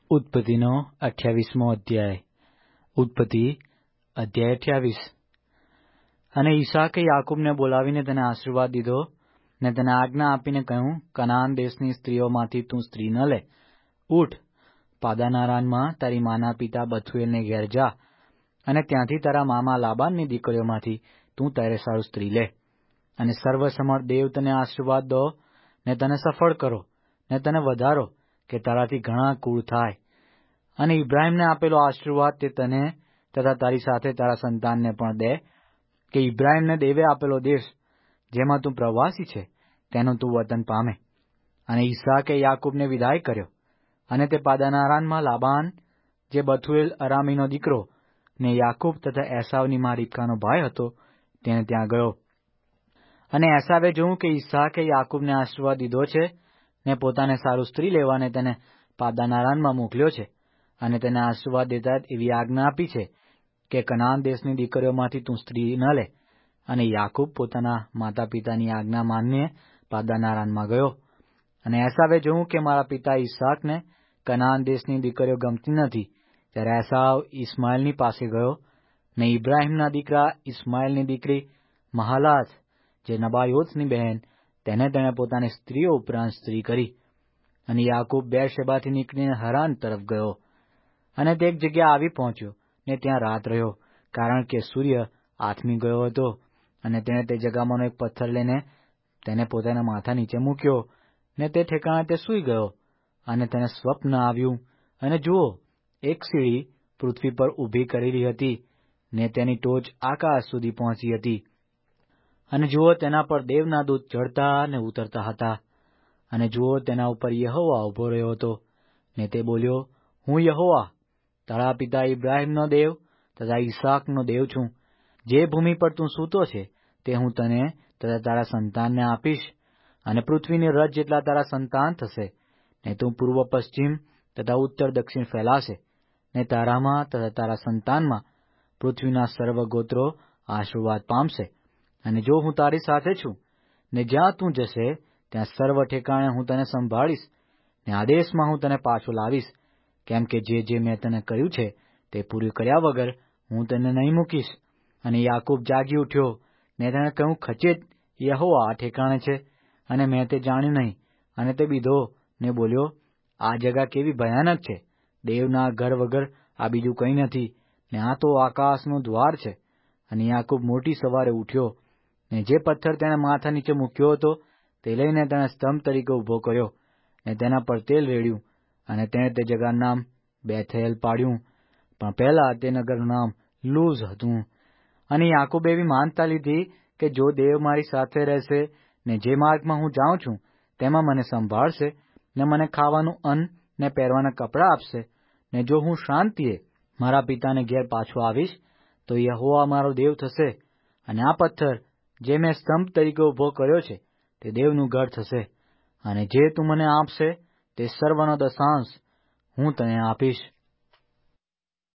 ઉત્પત્તિનો 28મો અધ્યાય. ઉત્પત્તિ અધ્યાય 28. અને ઈસાકે યાકૂબને બોલાવીને તેને આશીર્વાદ દીધો ને તેને આજ્ઞા આપીને કહ્યું, કનાન દેશની સ્ત્રીઓમાંથી તું સ્ત્રી ન લે. ઉઠ, પાદાન અરામમાં તારી માના પિતા બથુએલને ઘેર જા, અને ત્યાંથી તારા મામા લાબાનની દીકરીઓમાંથી તું તારે સારું સ્ત્રી લે. અને સર્વસમર્થ દેવ તને આશીર્વાદ દો ને તને સફળ કરો ને તને વધારો, કે તારાથી ઘણા કુળ થાય. અને ઇબ્રાહીમને આપેલો આશીર્વાદ તે તને તથા તારી સાથે તારા સંતાનને પણ દે, કે ઇબ્રાહીમને દેવે આપેલો દેશ જેમાં તું પ્રવાસી છે તેનું તું વતન પામે. અને ઈસાકે યાકૂબને વિદાય કર્યો, અને તે પાદાન અરામમાં લાબાન, જે બથુએલ અરામીનો દીકરો ને યાકૂબ તથા એસાવની મા રિબકાનો ભાઈ હતો, તેને ત્યાં ગયો. અને એસાવે જોયું કે ઈસાકે યાકૂબને આશીર્વાદ દીધો છે ને પોતાને સારું સ્ત્રી લેવાને તેને પાદાન અરામમાં મોકલ્યો છે, અને તેને આશીર્વાદ દેતા એવી આજ્ઞા આપી છે કે કનાન દેશની દીકરીઓમાંથી તું સ્ત્રી ન લે. અને યાકૂબ પોતાના માતા પિતાની આજ્ઞા માનીને પાદાન અરામમાં ગયો. અને એસાવે જોયું કે મારા પિતા ઈસાકને કનાન દેશની દીકરીઓ ગમતી નથી, ત્યારે એસાવ ઇસ્માએલની પાસે ગયો, ને ઇબ્રાહીમના દીકરા ઇસ્માએલની દીકરી મહાલાત, જે નબાયોતની બહેન, તેને તેણે પોતાની સ્ત્રીઓ ઉપરાંત સ્ત્રી કરી. અને યાકૂબ બેરશેબાથી નીકળીને હરાન તરફ ગયો. અને તે એક જગ્યા આવી પહોંચ્યો ને ત્યાં રાત રહ્યો, કારણ કે સૂર્ય આથમી ગયો હતો. અને તેણે તે જગામાંનો એક પથ્થર લઈને તેને પોતાના માથા નીચે મૂક્યો, ને તે ઠેકાણે તે સૂઈ ગયો. અને તેને સ્વપ્ન આવ્યું, અને જુઓ, એક સીડી પૃથ્વી પર ઊભી કરેલી હતી, ને તેની ટોચ આકાશ સુધી પહોંચી હતી. અને જુઓ, તેના પર દેવના દૂત ચડતા ને ઉતરતા હતા. અને જુઓ, તેના ઉપર યહોવા ઉભો રહ્યો હતો, ને તે બોલ્યો, હું યહોવા, તારા પિતા ઇબ્રાહીમનો દેવ તથા ઈસાકનો દેવ છું. જે ભૂમિ પર તું સૂતો છે તે હું તને તથા તારા સંતાનને આપીશ, અને પૃથ્વીની રજ જેટલા તારા સંતાન થશે. ને તું પૂર્વ પશ્ચિમ તથા ઉત્તર દક્ષિણ ફેલાશે, ને તારામાં તથા તારા સંતાનમાં પૃથ્વીના સર્વ ગોત્રો આશીર્વાદ પામશે. અને જો હું તારી સાથે છું, ને જ્યાં તું જશે ત્યાં સર્વ ઠેકાણે હું તને સંભાળીશ, ને આ દેશમાં હું તને પાછો લાવીશ, કેમ કે જે મેં તને કહ્યું છે તે પૂરું કર્યા વગર હું તને નહીં મૂકીશ. અને યાકૂબ જાગી ઉઠ્યો, ને તેણે કહ્યું, ખચેત યહોવા આ ઠેકાણે છે, અને મેં તે જાણ્યું નહીં. અને તે બીધો ને બોલ્યો, આ જગા કેવી ભયાનક છે! દેવના ઘર વગર આ બીજું કંઈ નથી, ને આ તો આકાશનું દ્વાર છે. અને યાકૂબ મોટી સવારે ઉઠ્યો, ને જે પથ્થર તેણે માથા નીચે મૂક્યો હતો તે લઈને તેણે સ્તંભ તરીકે ઊભો કર્યો, ને તેના પર તેલ રેડ્યું. અને તેણે તે જગાનું નામ બેથેલ પાડ્યું, પણ પહેલા તે નગરનું નામ લૂઝ હતું. અને યાકૂબે એવી માનતા લીધી કે જો દેવ મારી સાથે રહેશે, ને જે માર્ગમાં હું જાઉં છું તેમાં મને સંભાળશે, ને મને ખાવાનું અન્ન ને પહેરવાના કપડાં આપશે, ને જો હું શાંતિએ મારા પિતાને ઘેર પાછો આવીશ, તો યહોવા મારો દેવ થશે, અને આ પથ્થર જે મેં સ્તંભ તરીકે ઊભો કર્યો છે તે દેવનું ઘર થશે. અને જે તું મને આપશે તે સર્વનો દશાંશ હું તને આપીશ.